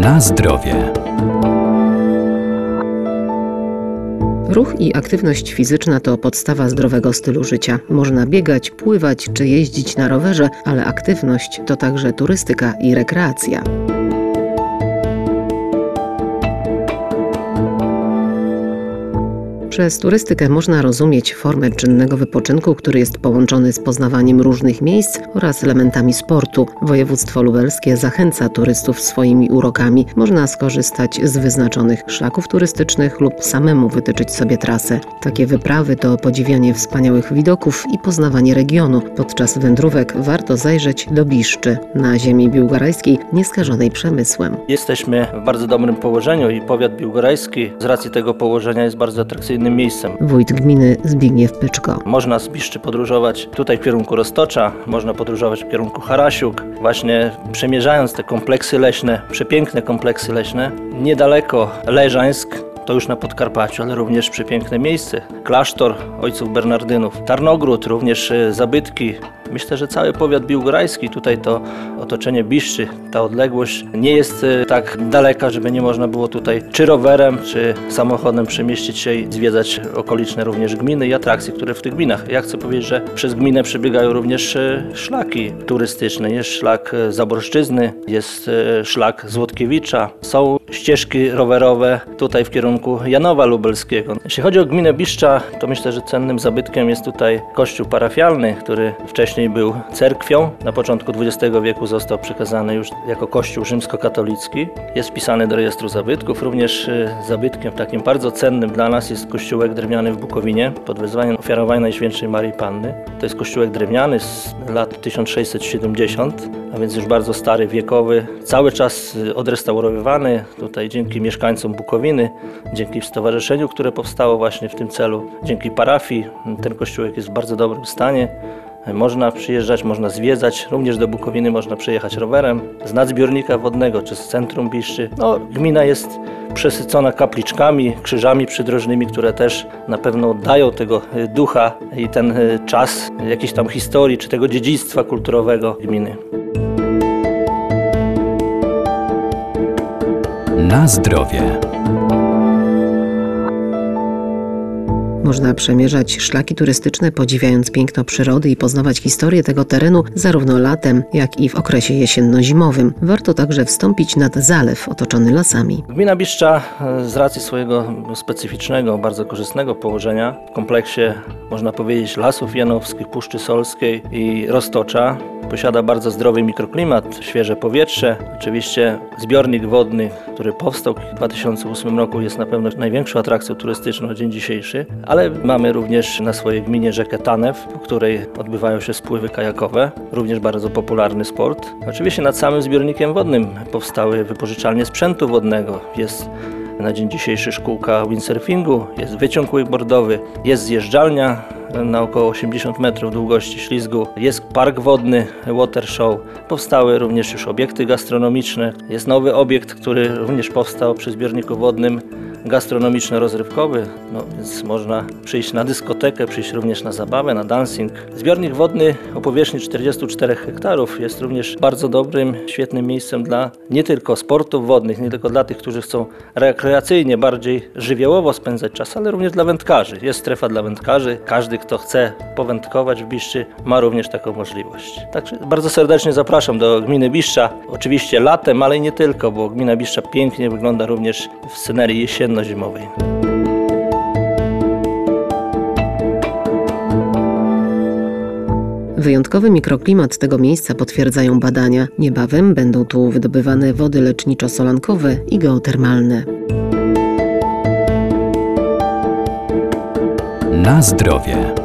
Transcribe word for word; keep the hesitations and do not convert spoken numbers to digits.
Na zdrowie. Ruch i aktywność fizyczna to podstawa zdrowego stylu życia. Można biegać, pływać czy jeździć na rowerze, ale aktywność to także turystyka i rekreacja. Przez turystykę można rozumieć formę czynnego wypoczynku, który jest połączony z poznawaniem różnych miejsc oraz elementami sportu. Województwo lubelskie zachęca turystów swoimi urokami. Można skorzystać z wyznaczonych szlaków turystycznych lub samemu wytyczyć sobie trasę. Takie wyprawy to podziwianie wspaniałych widoków i poznawanie regionu. Podczas wędrówek warto zajrzeć do Biszczy, na ziemi biłgorajskiej nieskażonej przemysłem. Jesteśmy w bardzo dobrym położeniu i powiat biłgorajski z racji tego położenia jest bardzo atrakcyjny miejscem. Wójt gminy Zbigniew Pyczko. Można z Biszczy podróżować tutaj w kierunku Roztocza, można podróżować w kierunku Harasiuk, właśnie przemierzając te kompleksy leśne, przepiękne kompleksy leśne. Niedaleko Leżańsk, to już na Podkarpaciu, ale również przepiękne miejsce. Klasztor ojców Bernardynów, Tarnogród, również zabytki. Myślę, że cały powiat biłgorajski, tutaj to otoczenie Biszczy, ta odległość nie jest tak daleka, żeby nie można było tutaj czy rowerem, czy samochodem przemieścić się i zwiedzać okoliczne również gminy i atrakcje, które w tych gminach. Ja chcę powiedzieć, że przez gminę przebiegają również szlaki turystyczne. Jest szlak Zaborszczyzny, jest szlak Złotkiewicza, są ścieżki rowerowe tutaj w kierunku Janowa Lubelskiego. Jeśli chodzi o gminę Biszcza, to myślę, że cennym zabytkiem jest tutaj kościół parafialny, który wcześniej był cerkwią. Na początku dwudziestego wieku został przekazany już jako kościół rzymskokatolicki. Jest wpisany do rejestru zabytków. Również zabytkiem takim bardzo cennym dla nas jest kościółek drewniany w Bukowinie pod wezwaniem ofiarowania Najświętszej Maryi Panny. To jest kościółek drewniany z lat tysiąc sześćset siedemdziesiąt, a więc już bardzo stary, wiekowy. Cały czas odrestaurowywany tutaj dzięki mieszkańcom Bukowiny, dzięki stowarzyszeniu, które powstało właśnie w tym celu, dzięki parafii. Ten kościółek jest w bardzo dobrym stanie. Można przyjeżdżać, można zwiedzać, również do Bukowiny można przyjechać rowerem, z nadzbiornika wodnego czy z centrum Biszczy. No, gmina jest przesycona kapliczkami, krzyżami przydrożnymi, które też na pewno dają tego ducha i ten czas jakiejś tam historii czy tego dziedzictwa kulturowego gminy. Na zdrowie. Można przemierzać szlaki turystyczne, podziwiając piękno przyrody i poznawać historię tego terenu zarówno latem, jak i w okresie jesienno-zimowym. Warto także wstąpić nad zalew otoczony lasami. Gmina Biszcza z racji swojego specyficznego, bardzo korzystnego położenia w kompleksie, można powiedzieć, Lasów Janowskich, Puszczy Solskiej i Roztocza posiada bardzo zdrowy mikroklimat, świeże powietrze. Oczywiście zbiornik wodny, który powstał w dwa tysiące ósmym roku, jest na pewno największą atrakcją turystyczną na dzień dzisiejszy, ale mamy również na swojej gminie rzekę Tanew, w której odbywają się spływy kajakowe, również bardzo popularny sport. Oczywiście nad samym zbiornikiem wodnym powstały wypożyczalnie sprzętu wodnego. Jest na dzień dzisiejszy szkółka windsurfingu, jest wyciąg wakeboardowy, jest zjeżdżalnia na około osiemdziesiąt metrów długości ślizgu, jest park wodny, water show, powstały również już obiekty gastronomiczne, jest nowy obiekt, który również powstał przy zbiorniku wodnym, gastronomiczno-rozrywkowy, no więc można przyjść na dyskotekę, przyjść również na zabawę, na dancing. Zbiornik wodny o powierzchni czterdziestu czterech hektarów jest również bardzo dobrym, świetnym miejscem dla nie tylko sportów wodnych, nie tylko dla tych, którzy chcą rekreacyjnie, bardziej żywiołowo spędzać czas, ale również dla wędkarzy. Jest strefa dla wędkarzy. Każdy, kto chce powędkować w Biszczy, ma również taką możliwość. Także bardzo serdecznie zapraszam do gminy Biszcza. Oczywiście latem, ale i nie tylko, bo gmina Biszcza pięknie wygląda również w scenerii jesienno-zimowej. Wyjątkowy mikroklimat tego miejsca potwierdzają badania. Niebawem będą tu wydobywane wody leczniczo-solankowe i geotermalne. Na zdrowie.